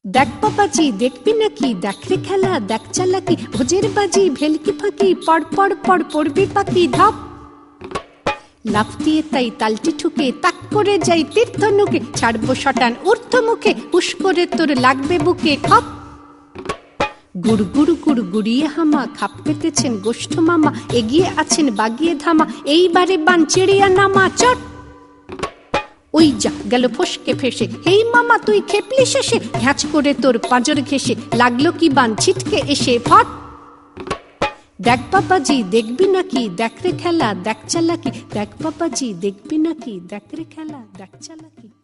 দেখ বাবাজি দেখবি নাকি, দেখ রে খেলা, দেখ চালাকি, ভোজের বাজি ভেলকি ফাঁকি, পড় পড় পড় পড়বি পাখি, ধপ লাফ দিয়ে তাই তালটি ঠুকে, তাক করে যাই তীর্ধনুকে, ছাড়বো শটান ঊর্ধ্ব মুখে, হুশ করে তোর লাগবে বুকে, খপ গুড় গুড় গুড় গুড়িয়ে হামা, খাপ পেতেছেন গোষ্ঠ মামা, এগিয়ে আছেন বাগিয়ে ধামা, এইবারে বান চিড়িয়া নামা, চট ওই যা গেল ফসকে ফেসে, হেই মামা তুই খেপলি শেষে, ঘ্যাচ করে তোর পাঁজর ঘেসে, লাগলো কি বান ছিটকে এসে, ফট দেখ বাবাজি দেখবি নাকি, দেখ রে খেলা, দেখ চালাকি, দেখ বাবাজি দেখবি নাকি, দেখ রে খেলা, দেখ চালাকি।